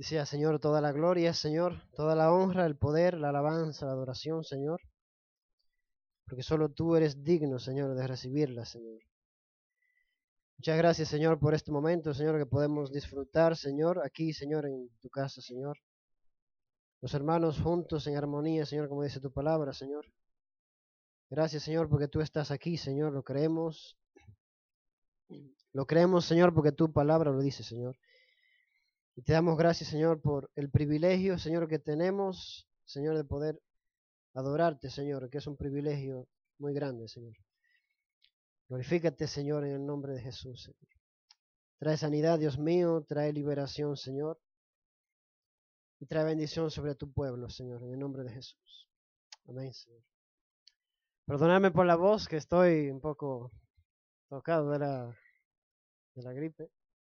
Decía, Señor, toda la gloria, Señor, toda la honra, el poder, la alabanza, la adoración, Señor, porque solo tú eres digno, Señor, de recibirla, Señor. Muchas gracias, Señor, por este momento, Señor, que podemos disfrutar, Señor, aquí, Señor, en tu casa, Señor. Los hermanos juntos en armonía, Señor, como dice tu palabra, Señor. Gracias, Señor, porque tú estás aquí, Señor, lo creemos. Lo creemos, Señor, porque tu palabra lo dice, Señor. Y te damos gracias, Señor, por el privilegio, Señor, que tenemos, Señor, de poder adorarte, Señor, que es un privilegio muy grande, Señor. Glorifícate, Señor, en el nombre de Jesús, Señor. Trae sanidad, Dios mío, trae liberación, Señor, y trae bendición sobre tu pueblo, Señor, en el nombre de Jesús. Amén, Señor. Perdóname por la voz, que estoy un poco tocado de la gripe.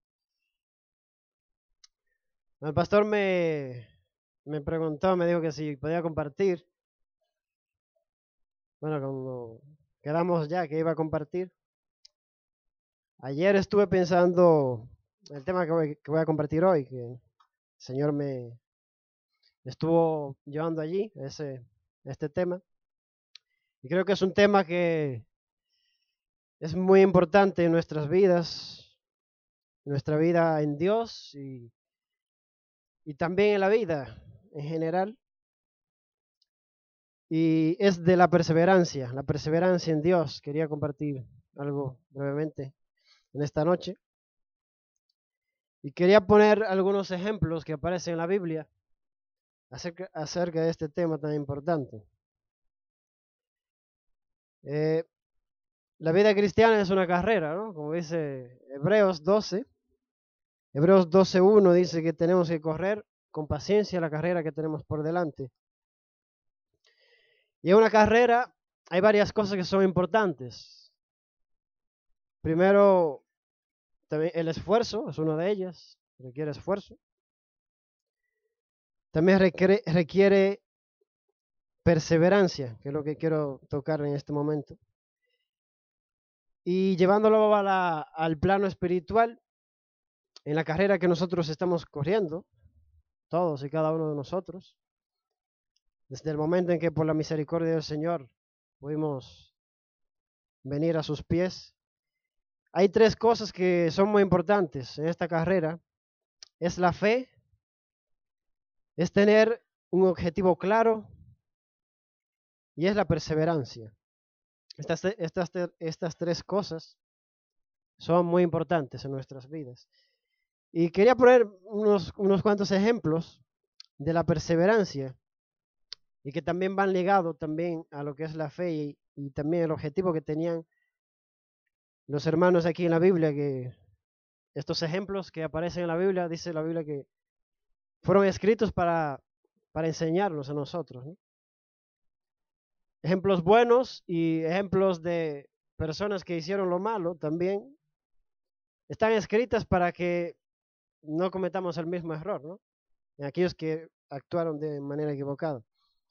El pastor me preguntó, me dijo que si podía compartir. Bueno, como quedamos ya que iba a compartir. Ayer estuve pensando el tema que voy a compartir hoy, que el Señor me estuvo llevando allí, este tema. Y creo que es un tema que es muy importante en nuestras vidas, nuestra vida en Dios y también en la vida en general. Y es de la perseverancia en Dios. Quería compartir algo brevemente en esta noche. Y quería poner algunos ejemplos que aparecen en la Biblia acerca de este tema tan importante. La vida cristiana es una carrera, ¿no? Como dice Hebreos 12. Hebreos 12:1 dice que tenemos que correr con paciencia la carrera que tenemos por delante. Y en una carrera hay varias cosas que son importantes. Primero, también el esfuerzo es una de ellas, requiere esfuerzo. También requiere perseverancia, que es lo que quiero tocar en este momento. Y llevándolo al plano espiritual, en la carrera que nosotros estamos corriendo, todos y cada uno de nosotros, desde el momento en que por la misericordia del Señor pudimos venir a sus pies, hay tres cosas que son muy importantes en esta carrera. Es la fe, es tener un objetivo claro y es la perseverancia. Estas tres cosas son muy importantes en nuestras vidas. Y quería poner unos cuantos ejemplos de la perseverancia y que también van ligados también a lo que es la fe y también el objetivo que tenían los hermanos aquí en la Biblia, que estos ejemplos que aparecen en la Biblia, dice la Biblia que fueron escritos para enseñarnos a nosotros, ¿no? Ejemplos buenos y ejemplos de personas que hicieron lo malo también están escritas para que no cometamos el mismo error, ¿no? En aquellos que actuaron de manera equivocada.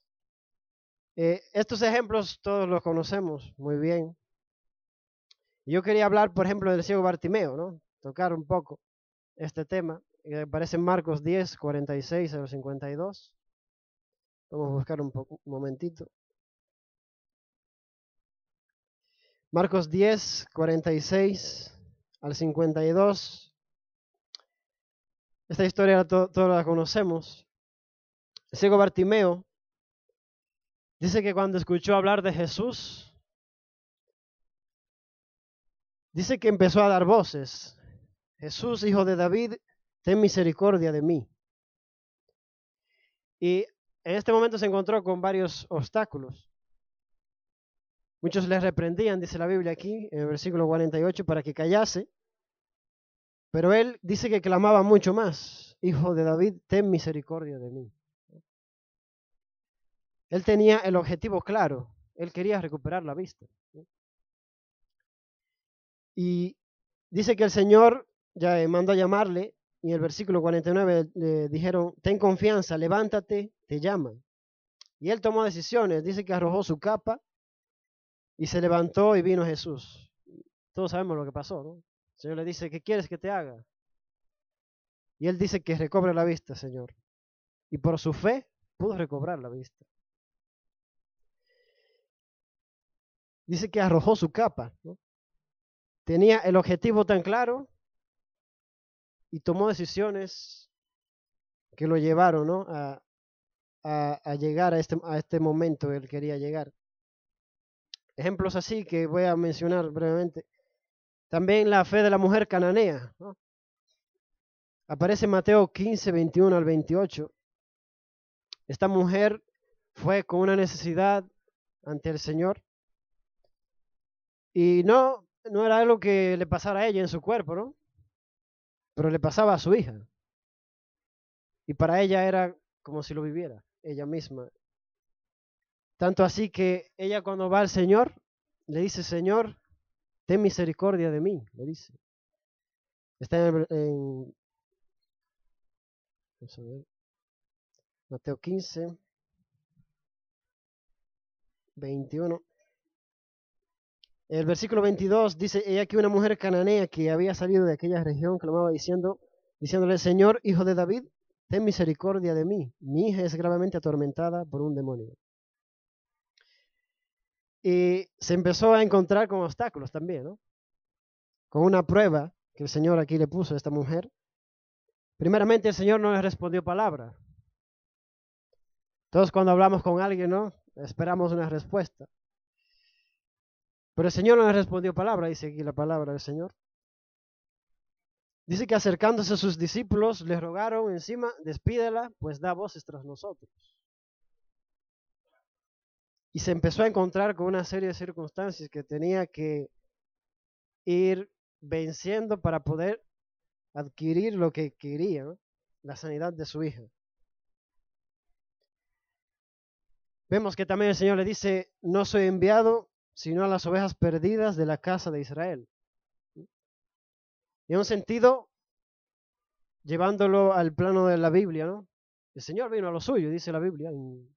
Estos ejemplos todos los conocemos muy bien. Yo quería hablar, por ejemplo, del ciego Bartimeo, ¿no? Tocar un poco este tema, que aparece en Marcos 10, 46 al 52. Vamos a buscar un momentito. Marcos 10, 46 al 52. Esta historia todos la conocemos. El ciego Bartimeo dice que cuando escuchó hablar de Jesús, dice que empezó a dar voces. Jesús, hijo de David, ten misericordia de mí. Y en este momento se encontró con varios obstáculos. Muchos le reprendían, dice la Biblia aquí, en el versículo 48, para que callase. Pero él dice que clamaba mucho más. Hijo de David, ten misericordia de mí. Él tenía el objetivo claro. Él quería recuperar la vista. Y dice que el Señor ya mandó a llamarle. Y en el versículo 49 le dijeron, ten confianza, levántate, te llaman. Y él tomó decisiones. Dice que arrojó su capa y se levantó y vino Jesús. Todos sabemos lo que pasó, ¿no? El Señor le dice, ¿qué quieres que te haga? Y él dice que recobre la vista, Señor. Y por su fe pudo recobrar la vista. Dice que arrojó su capa, ¿no? Tenía el objetivo tan claro y tomó decisiones que lo llevaron, ¿no? a llegar a este momento que él quería llegar. Ejemplos así que voy a mencionar brevemente. También la fe de la mujer cananea, ¿no? Aparece en Mateo 15, 21 al 28. Esta mujer fue con una necesidad ante el Señor y no era algo que le pasara a ella en su cuerpo, ¿no? Pero le pasaba a su hija. Y para ella era como si lo viviera ella misma. Tanto así que ella cuando va al Señor, le dice, Señor, ten misericordia de mí, le dice. Está vamos a ver, Mateo 15, 21. El versículo 22 dice, he aquí una mujer cananea que había salido de aquella región, clamaba diciéndole, Señor, hijo de David, ten misericordia de mí. Mi hija es gravemente atormentada por un demonio. Y se empezó a encontrar con obstáculos también, ¿no? Con una prueba que el Señor aquí le puso a esta mujer. Primeramente, el Señor no le respondió palabra. Todos cuando hablamos con alguien, ¿no? Esperamos una respuesta. Pero el Señor no le respondió palabra, dice aquí la palabra del Señor. Dice que acercándose a sus discípulos, le rogaron encima, despídela, pues da voces tras nosotros. Y se empezó a encontrar con una serie de circunstancias que tenía que ir venciendo para poder adquirir lo que quería, ¿no? La sanidad de su hija. Vemos que también el Señor le dice, no soy enviado sino a las ovejas perdidas de la casa de Israel. Y en un sentido, llevándolo al plano de la Biblia, ¿no? El Señor vino a lo suyo, dice la Biblia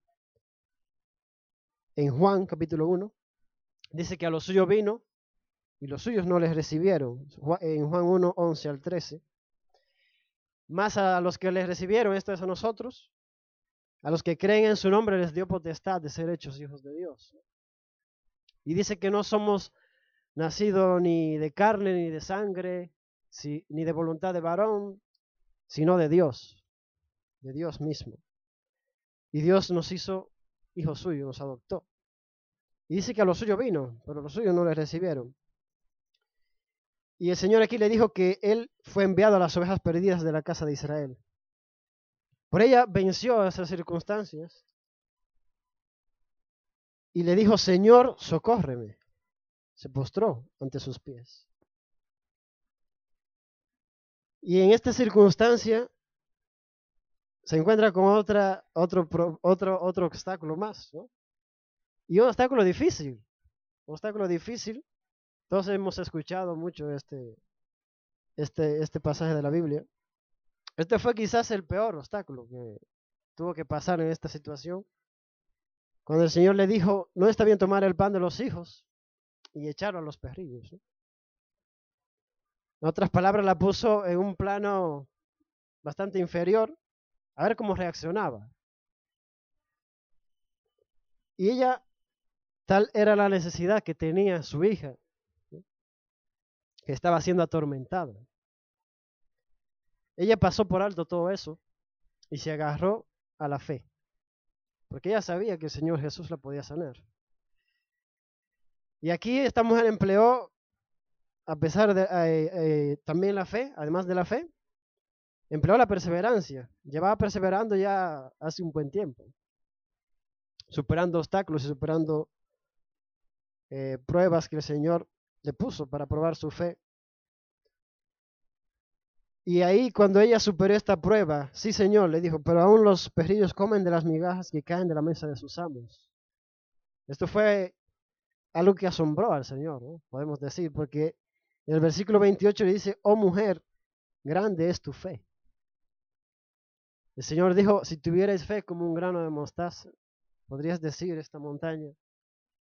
en Juan capítulo 1. Dice que a lo suyo vino y los suyos no les recibieron. En Juan 1, 11 al 13. Más a los que les recibieron, esto es a nosotros, a los que creen en su nombre les dio potestad de ser hechos hijos de Dios. Y dice que no somos nacidos ni de carne ni de sangre, ni de voluntad de varón, sino de Dios mismo. Y Dios nos hizo hijos suyos, nos adoptó. Y dice que a los suyos vino, pero los suyos no les recibieron. Y el Señor aquí le dijo que Él fue enviado a las ovejas perdidas de la casa de Israel. Por ella venció esas circunstancias y le dijo, Señor, socórreme. Se postró ante sus pies. Y en esta circunstancia se encuentra con otro obstáculo más, ¿no? Y un obstáculo difícil. Un obstáculo difícil. Todos hemos escuchado mucho este pasaje de la Biblia. Este fue quizás el peor obstáculo que tuvo que pasar en esta situación. Cuando el Señor le dijo, no está bien tomar el pan de los hijos y echarlo a los perrillos, ¿no? En otras palabras, la puso en un plano bastante inferior, a ver cómo reaccionaba. Y ella, tal era la necesidad que tenía su hija, ¿no? Que estaba siendo atormentada. Ella pasó por alto todo eso y se agarró a la fe, porque ella sabía que el Señor Jesús la podía sanar. Y aquí esta mujer empleó, a pesar de también la fe, además de la fe, empleó la perseverancia. Llevaba perseverando ya hace un buen tiempo, superando obstáculos y superando pruebas que el Señor le puso para probar su fe. Y ahí cuando ella superó esta prueba, sí Señor, le dijo, pero aún los perrillos comen de las migajas que caen de la mesa de sus amos. Esto fue algo que asombró al Señor, ¿no? Podemos decir, porque en el versículo 28 le dice, oh mujer, grande es tu fe. El Señor dijo, si tuvierais fe como un grano de mostaza, podrías decir esta montaña,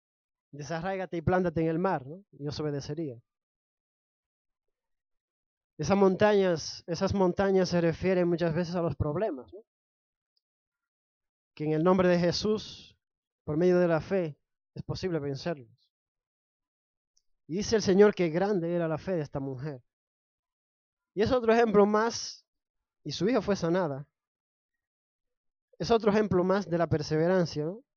desarráigate y plántate en el mar, ¿no? Y os obedecería. Esas montañas se refieren muchas veces a los problemas, ¿no? Que en el nombre de Jesús, por medio de la fe, es posible vencerlos. Y dice el Señor que grande era la fe de esta mujer. Y es otro ejemplo más, y su hija fue sanada. Es otro ejemplo más de la perseverancia, ¿no?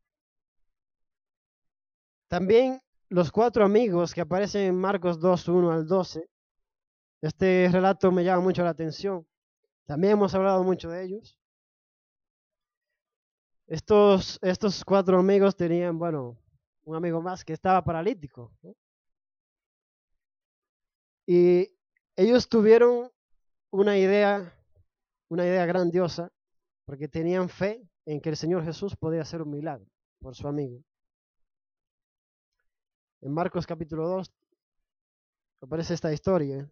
También los 4 amigos que aparecen en Marcos 2, 1 al 12. Este relato me llama mucho la atención. También hemos hablado mucho de ellos. Estos 4 amigos tenían, bueno, un amigo más que estaba paralítico, ¿no? Y ellos tuvieron una idea grandiosa, porque tenían fe en que el Señor Jesús podía hacer un milagro por su amigo. En Marcos capítulo 2 aparece esta historia.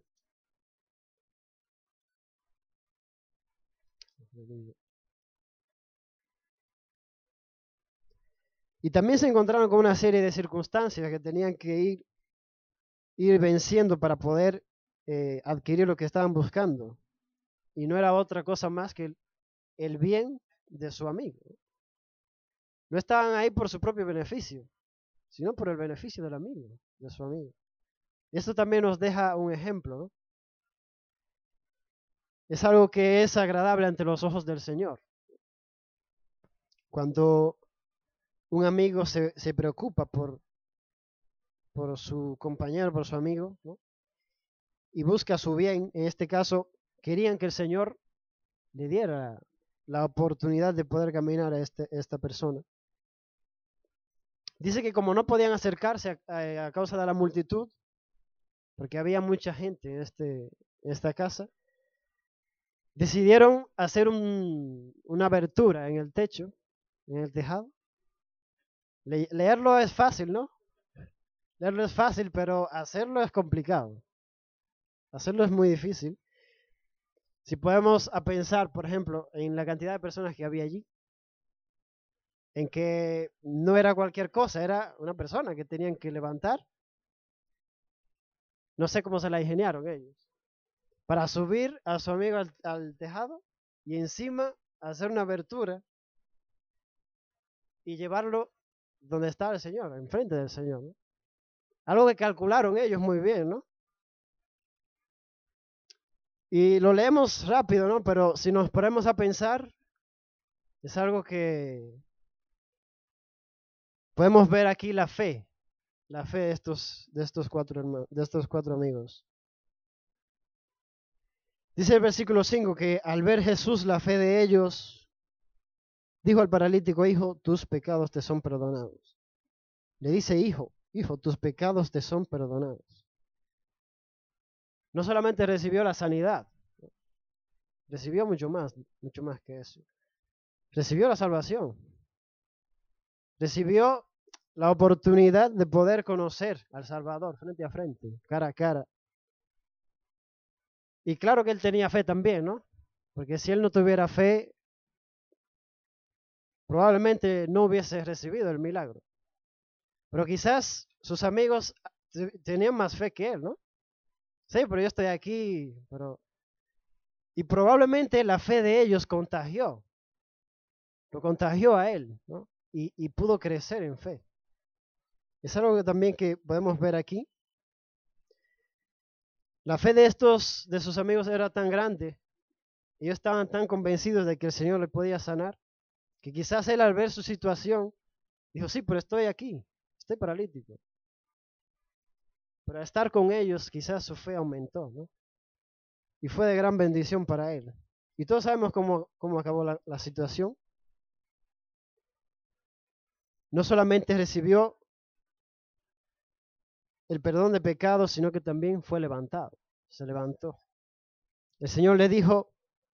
Y también se encontraron con una serie de circunstancias que tenían que ir venciendo para poder adquirir lo que estaban buscando. Y no era otra cosa más que el bien de su amigo. No estaban ahí por su propio beneficio, sino por el beneficio del amigo, de su amigo. Y esto también nos deja un ejemplo, ¿no? Es algo que es agradable ante los ojos del Señor. Cuando un amigo se preocupa por su compañero, por su amigo, ¿no? Y busca su bien, en este caso, querían que el Señor le diera la oportunidad de poder caminar a esta persona. Dice que como no podían acercarse a causa de la multitud, porque había mucha gente en esta casa, decidieron hacer una abertura en el techo, en el tejado. Leerlo es fácil, ¿no? Leerlo es fácil, pero hacerlo es complicado. Hacerlo es muy difícil. Si podemos a pensar, por ejemplo, en la cantidad de personas que había allí, en que no era cualquier cosa, era una persona que tenían que levantar. No sé cómo se la ingeniaron ellos. Para subir a su amigo al tejado y encima hacer una abertura y llevarlo donde estaba el Señor, enfrente del Señor, ¿no? Algo que calcularon ellos muy bien, ¿no? Y lo leemos rápido, ¿no? Pero si nos ponemos a pensar, es algo que podemos ver aquí la fe de estos 4 amigos. Dice el versículo 5 que al ver Jesús la fe de ellos, dijo al paralítico: hijo, tus pecados te son perdonados. Le dice: hijo, tus pecados te son perdonados. No solamente recibió la sanidad, recibió mucho más que eso. Recibió la salvación. Recibió la oportunidad de poder conocer al Salvador frente a frente, cara a cara. Y claro que él tenía fe también, ¿no? Porque si él no tuviera fe, probablemente no hubiese recibido el milagro. Pero quizás sus amigos tenían más fe que él, ¿no? Sí, pero yo estoy aquí, Y probablemente la fe de ellos lo contagió a él, ¿no? Y pudo crecer en fe. Es algo que también que podemos ver aquí. La fe de sus amigos era tan grande, ellos estaban tan convencidos de que el Señor le podía sanar, que quizás él al ver su situación, dijo: sí, pero estoy aquí, estoy paralítico. Pero al estar con ellos, quizás su fe aumentó, ¿no? Y fue de gran bendición para él. Y todos sabemos cómo acabó la situación. No solamente recibió el perdón de pecados, sino que también fue levantado. Se levantó. El Señor le dijo: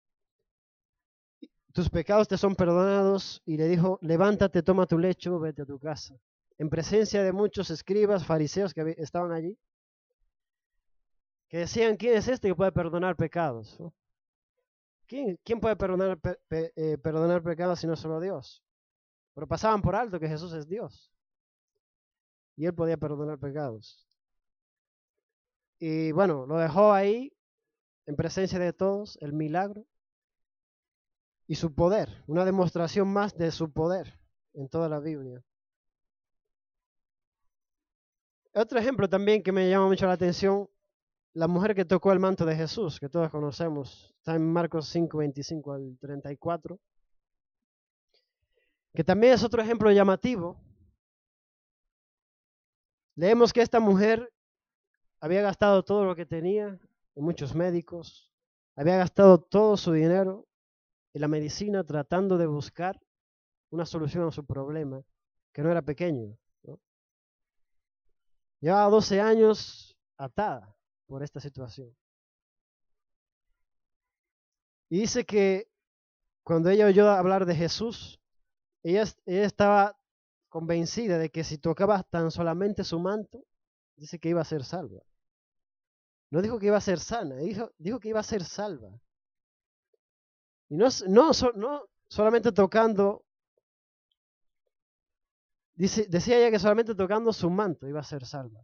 tus pecados te son perdonados. Y le dijo: levántate, toma tu lecho, vete a tu casa. En presencia de muchos escribas, fariseos que estaban allí, que decían: ¿quién es este que puede perdonar pecados? ¿No? ¿Quién puede perdonar pecados si no solo Dios? Pero pasaban por alto que Jesús es Dios. Y él podía perdonar pecados. Y bueno, lo dejó ahí en presencia de todos el milagro y su poder, una demostración más de su poder en toda la Biblia. Otro ejemplo también que me llama mucho la atención, la mujer que tocó el manto de Jesús, que todos conocemos, está en Marcos 5, 25 al 34, que también es otro ejemplo llamativo. Leemos que esta mujer había gastado todo lo que tenía en muchos médicos, había gastado todo su dinero en la medicina tratando de buscar una solución a su problema, que no era pequeño, ¿no? Llevaba 12 años atada por esta situación. Y dice que cuando ella oyó hablar de Jesús, ella estaba convencida de que si tocaba tan solamente su manto, dice que iba a ser salva. No dijo que iba a ser sana, dijo que iba a ser salva. Y no solamente tocando, decía ella que solamente tocando su manto iba a ser salva.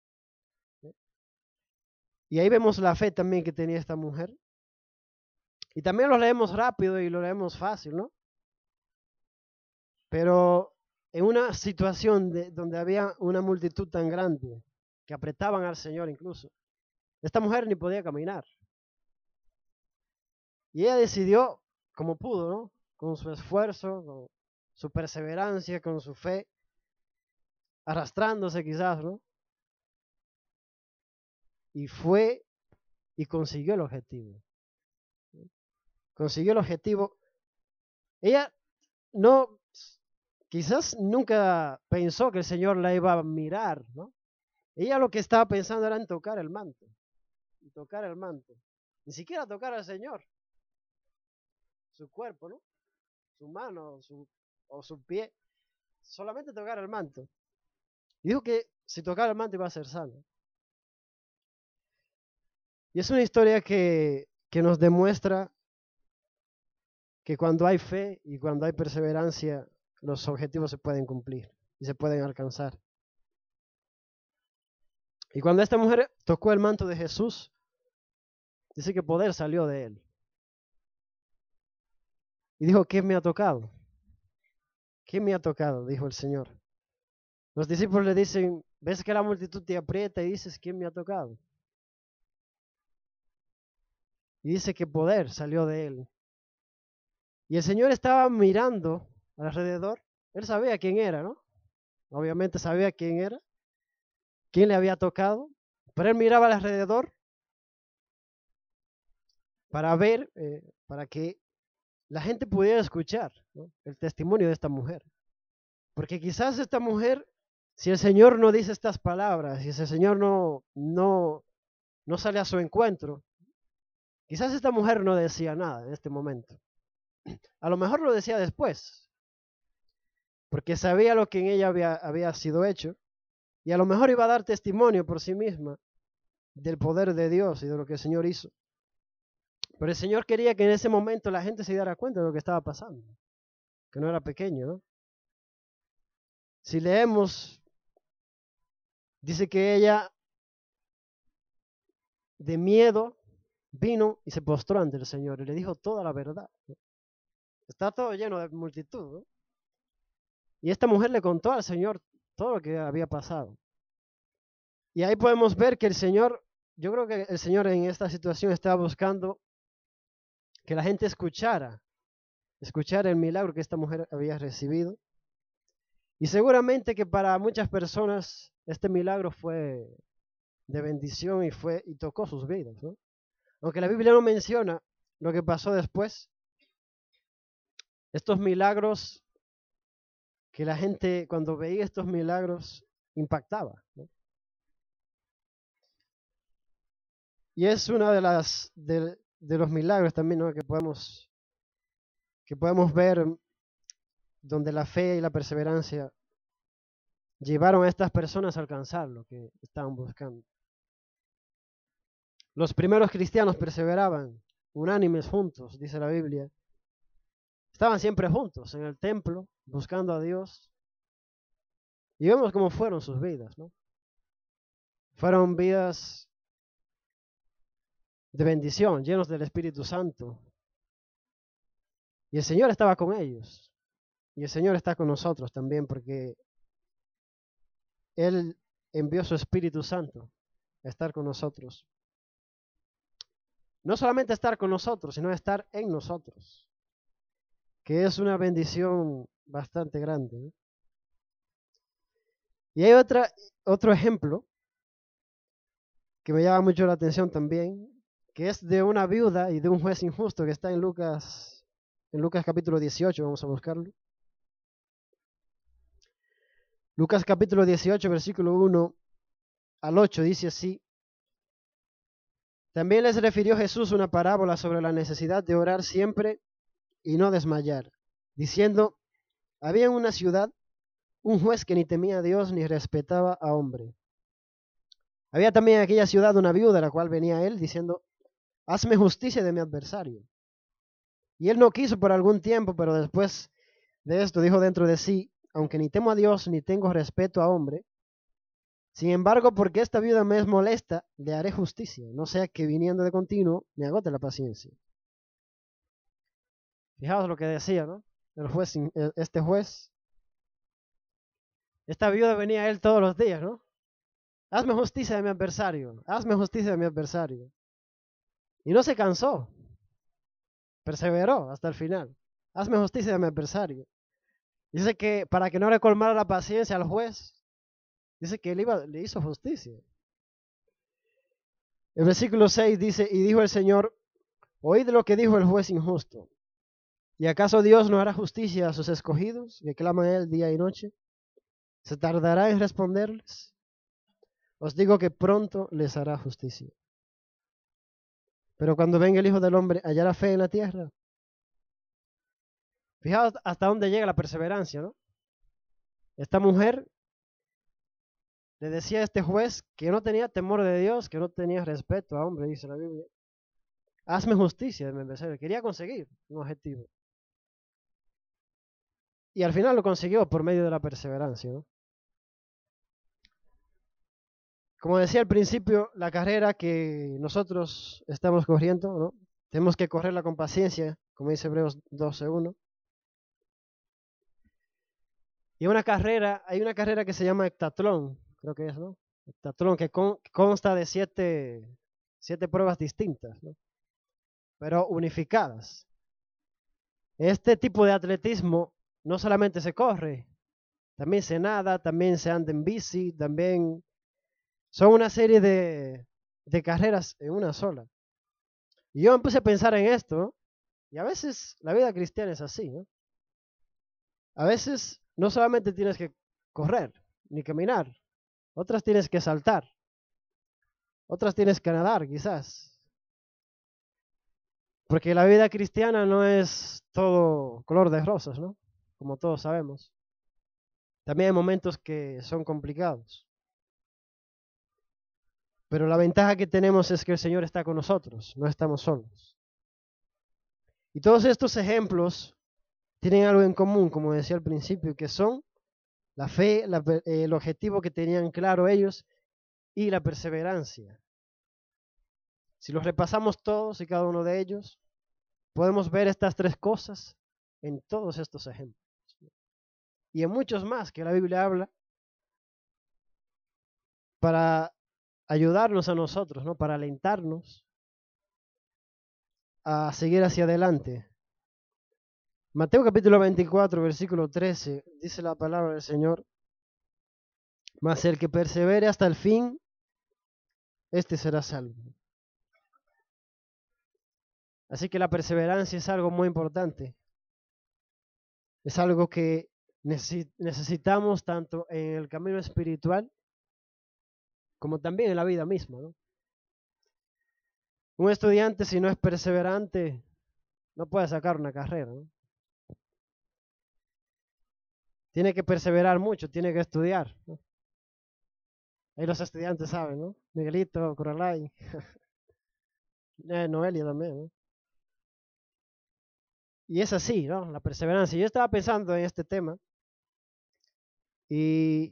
Y ahí vemos la fe también que tenía esta mujer. Y también lo leemos rápido y lo leemos fácil, ¿no? Pero en una situación donde había una multitud tan grande que apretaban al Señor incluso, esta mujer ni podía caminar. Y ella decidió, como pudo, ¿no? Con su esfuerzo, con su perseverancia, con su fe, arrastrándose quizás, ¿no? Y fue y consiguió el objetivo. Consiguió el objetivo. Ella no, quizás nunca pensó que el Señor la iba a mirar, ¿no? Ella lo que estaba pensando era en tocar el manto. Y tocar el manto. Ni siquiera tocar al Señor. Su cuerpo, ¿no? Su mano o su pie. Solamente tocar el manto. Y dijo que si tocara el manto iba a ser sano. Y es una historia que nos demuestra que cuando hay fe y cuando hay perseverancia, los objetivos se pueden cumplir y se pueden alcanzar. Y cuando esta mujer tocó el manto de Jesús, dice que poder salió de él. Y dijo, ¿qué me ha tocado? ¿Qué me ha tocado? Dijo el Señor. Los discípulos le dicen, ves que la multitud te aprieta y dices, ¿quién me ha tocado? Y dice que poder salió de él. Y el Señor estaba mirando alrededor. Él sabía quién era, ¿no? Obviamente sabía quién era, quién le había tocado. Pero él miraba alrededor para ver, para que la gente pudiera escuchar, ¿no? El testimonio de esta mujer. Porque quizás esta mujer, si el Señor no dice estas palabras, si el Señor no sale a su encuentro, quizás esta mujer no decía nada en este momento. A lo mejor lo decía después, porque sabía lo que en ella había sido hecho, y a lo mejor iba a dar testimonio por sí misma del poder de Dios y de lo que el Señor hizo. Pero el Señor quería que en ese momento la gente se diera cuenta de lo que estaba pasando, que no era pequeño, ¿no? Si leemos, dice que ella de miedo vino y se postró ante el Señor y le dijo toda la verdad, ¿no? Está todo lleno de multitud, ¿no? Y esta mujer le contó al Señor todo lo que había pasado. Y ahí podemos ver que el Señor, yo creo que el Señor en esta situación estaba buscando que la gente escuchara el milagro que esta mujer había recibido. Y seguramente que para muchas personas este milagro fue de bendición y tocó sus vidas, ¿no? Aunque la Biblia no menciona lo que pasó después, estos milagros que la gente cuando veía estos milagros impactaba, ¿no? Y es una de los milagros también, ¿no? que podemos ver donde la fe y la perseverancia llevaron a estas personas a alcanzar lo que estaban buscando. Los primeros cristianos perseveraban unánimes juntos, dice la Biblia. Estaban siempre juntos en el templo, buscando a Dios. Y vemos cómo fueron sus vidas, ¿no? Fueron vidas de bendición, llenos del Espíritu Santo. Y el Señor estaba con ellos. Y el Señor está con nosotros también porque Él envió su Espíritu Santo a estar con nosotros. No solamente estar con nosotros, sino estar en nosotros, que es una bendición bastante grande, ¿no? Y hay otro ejemplo que me llama mucho la atención también, que es de una viuda y de un juez injusto que está en Lucas capítulo 18, vamos a buscarlo. Lucas capítulo 18, versículo 1 al 8 dice así: También les refirió Jesús una parábola sobre la necesidad de orar siempre y no desmayar, diciendo, había en una ciudad un juez que ni temía a Dios ni respetaba a hombre. Había también en aquella ciudad una viuda, la cual venía a él diciendo, hazme justicia de mi adversario. Y él no quiso por algún tiempo, pero después de esto dijo dentro de sí, aunque ni temo a Dios ni tengo respeto a hombre, sin embargo, porque esta viuda me es molesta, le haré justicia, no sea que viniendo de continuo me agote la paciencia. Fijaos lo que decía, ¿no? Este juez, esta viuda venía a él todos los días, ¿no? Hazme justicia de mi adversario, hazme justicia de mi adversario. Y no se cansó, perseveró hasta el final. Hazme justicia de mi adversario. Dice que para que no le colmara la paciencia al juez, dice que le hizo justicia. El versículo 6 dice, y dijo el Señor, oíd lo que dijo el juez injusto. ¿Y acaso Dios no hará justicia a sus escogidos, que claman a Él día y noche? ¿Se tardará en responderles? Os digo que pronto les hará justicia. Pero cuando venga el Hijo del Hombre, ¿hallará fe en la tierra? Fijaos hasta dónde llega la perseverancia, ¿no? Esta mujer le decía a este juez que no tenía temor de Dios, que no tenía respeto a hombre, dice la Biblia. Hazme justicia de mi adversario. Quería conseguir un objetivo. Y al final lo consiguió por medio de la perseverancia, ¿no? Como decía al principio, la carrera que nosotros estamos corriendo, ¿no? Tenemos que correrla con paciencia, como dice Hebreos 12:1. Y hay una carrera que se llama heptatlón, creo que es, ¿no? Heptatlón, que consta de siete pruebas distintas, ¿no? Pero unificadas. Este tipo de atletismo no solamente se corre, también se nada, también se anda en bici, también son una serie de carreras en una sola. Y yo empecé a pensar en esto, ¿no? Y a veces la vida cristiana es así, ¿no? A veces no solamente tienes que correr ni caminar, otras tienes que saltar, otras tienes que nadar quizás. Porque la vida cristiana no es todo color de rosas, ¿no? Como todos sabemos. También hay momentos que son complicados. Pero la ventaja que tenemos es que el Señor está con nosotros, no estamos solos. Y todos estos ejemplos tienen algo en común, como decía al principio, que son la fe, el objetivo que tenían claro ellos y la perseverancia. Si los repasamos todos y cada uno de ellos, podemos ver estas tres cosas en todos estos ejemplos. Y en muchos más que la Biblia habla para ayudarnos a nosotros, ¿no? Para alentarnos a seguir hacia adelante. Mateo capítulo 24, versículo 13, dice la palabra del Señor, mas el que persevere hasta el fin, este será salvo. Así que la perseverancia es algo muy importante. Es algo que necesitamos tanto en el camino espiritual como también en la vida misma, ¿no? Un estudiante, si no es perseverante, no puede sacar una carrera, ¿no? Tiene que perseverar mucho, tiene que estudiar, ¿no? Ahí los estudiantes saben, ¿no? Miguelito, Coralay, Noelia también, ¿no? Y es así, ¿no? La perseverancia. Yo estaba pensando en este tema y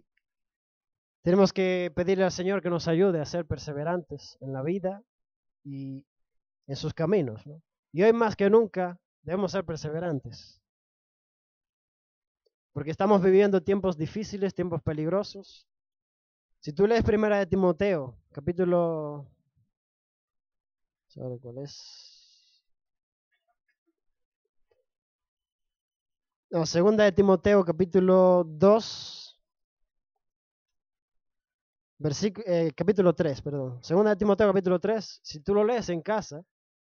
tenemos que pedirle al Señor que nos ayude a ser perseverantes en la vida y en sus caminos, ¿no? Y hoy más que nunca debemos ser perseverantes, porque estamos viviendo tiempos difíciles, tiempos peligrosos. Si tú lees Primera de Timoteo, capítulo, ¿sabe cuál es? No, Segunda de Timoteo, capítulo 2, capítulo 3, perdón. Segunda de Timoteo, capítulo 3, si tú lo lees en casa,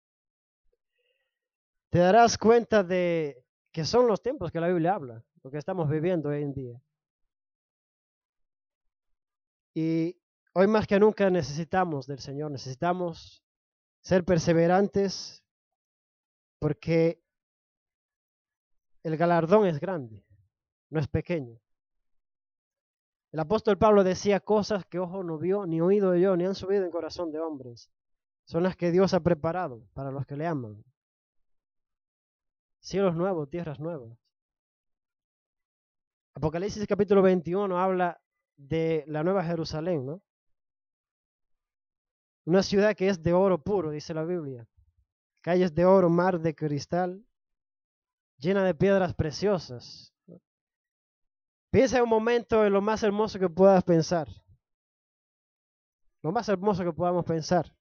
te darás cuenta de que son los tiempos que la Biblia habla, lo que estamos viviendo hoy en día. Y hoy más que nunca necesitamos del Señor, necesitamos ser perseverantes porque el galardón es grande, no es pequeño. El apóstol Pablo decía cosas que ojo no vio, ni oído oyó, ni han subido en corazón de hombres. Son las que Dios ha preparado para los que le aman. Cielos nuevos, tierras nuevas. Apocalipsis capítulo 21 habla de la nueva Jerusalén, ¿no? Una ciudad que es de oro puro, dice la Biblia. Calles de oro, mar de cristal, llena de piedras preciosas. Piensa un momento en lo más hermoso que puedas pensar. Lo más hermoso que podamos pensar.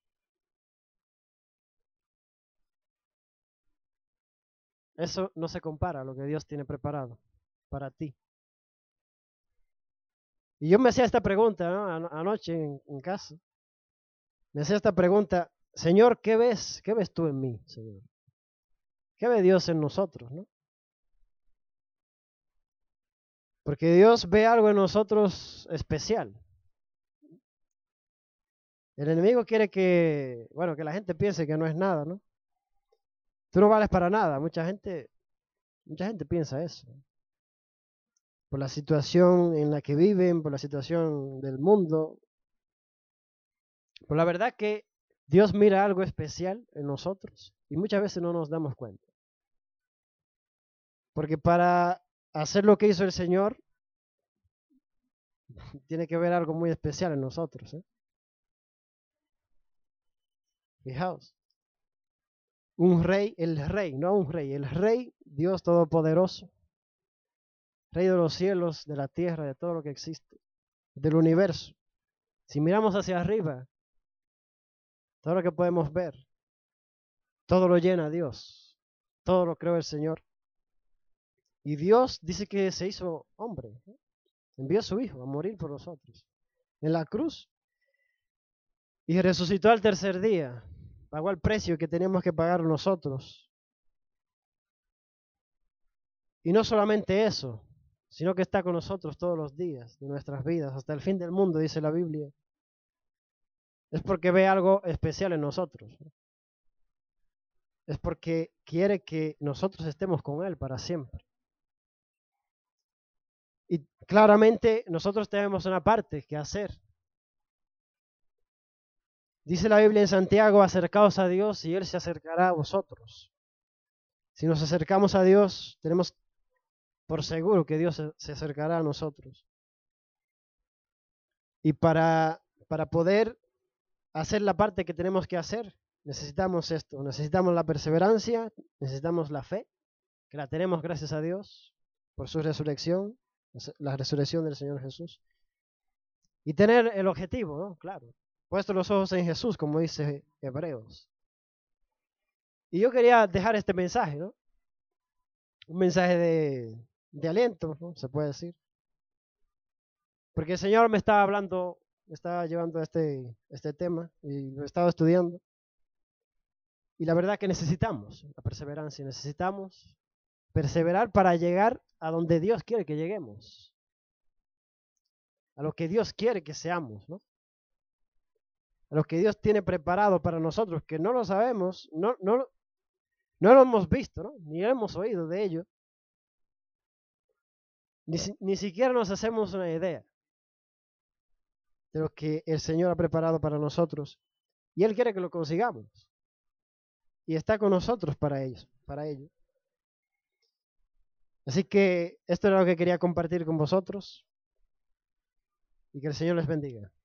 Eso no se compara a lo que Dios tiene preparado para ti. Y yo me hacía esta pregunta, ¿no? Anoche en casa. Me hacía esta pregunta, Señor, ¿qué ves? ¿Qué ves tú en mí, Señor? ¿Qué ve Dios en nosotros, no? Porque Dios ve algo en nosotros especial. El enemigo quiere que, bueno, que la gente piense que no es nada, ¿no? Tú no vales para nada. Mucha gente piensa eso. Por la situación en la que viven, por la situación del mundo. Por la verdad que Dios mira algo especial en nosotros y muchas veces no nos damos cuenta. Porque para hacer lo que hizo el Señor, tiene que ver algo muy especial en nosotros, ¿eh? Fijaos. Un rey, no un rey, el rey, Dios Todopoderoso, Rey de los cielos, de la tierra, de todo lo que existe, del universo. Si miramos hacia arriba, todo lo que podemos ver, todo lo llena Dios, todo lo creó el Señor. Y Dios dice que se hizo hombre, ¿eh? Envió a su Hijo a morir por nosotros en la cruz y resucitó al tercer día, pagó el precio que teníamos que pagar nosotros. Y no solamente eso, sino que está con nosotros todos los días de nuestras vidas, hasta el fin del mundo, dice la Biblia. Es porque ve algo especial en nosotros. Es porque quiere que nosotros estemos con Él para siempre. Y claramente nosotros tenemos una parte que hacer. Dice la Biblia en Santiago, acercaos a Dios y Él se acercará a vosotros. Si nos acercamos a Dios, tenemos por seguro que Dios se acercará a nosotros. Y para poder hacer la parte que tenemos que hacer, necesitamos esto, necesitamos la perseverancia, necesitamos la fe, que la tenemos gracias a Dios por su resurrección, la resurrección del Señor Jesús. Y tener el objetivo, ¿no? Claro, puesto los ojos en Jesús, como dice Hebreos. Y yo quería dejar este mensaje, ¿no? Un mensaje de aliento, ¿no? Se puede decir. Porque el Señor me estaba hablando, me estaba llevando a este tema y lo he estado estudiando. Y la verdad que necesitamos la perseverancia, necesitamos perseverar para llegar a donde Dios quiere que lleguemos, a lo que Dios quiere que seamos, ¿no? A lo que Dios tiene preparado para nosotros, que no lo sabemos, no lo hemos visto, ¿no? Ni hemos oído de ello, ni siquiera nos hacemos una idea de lo que el Señor ha preparado para nosotros. Y Él quiere que lo consigamos. Y está con nosotros para ello. Así que esto era lo que quería compartir con vosotros y que el Señor les bendiga.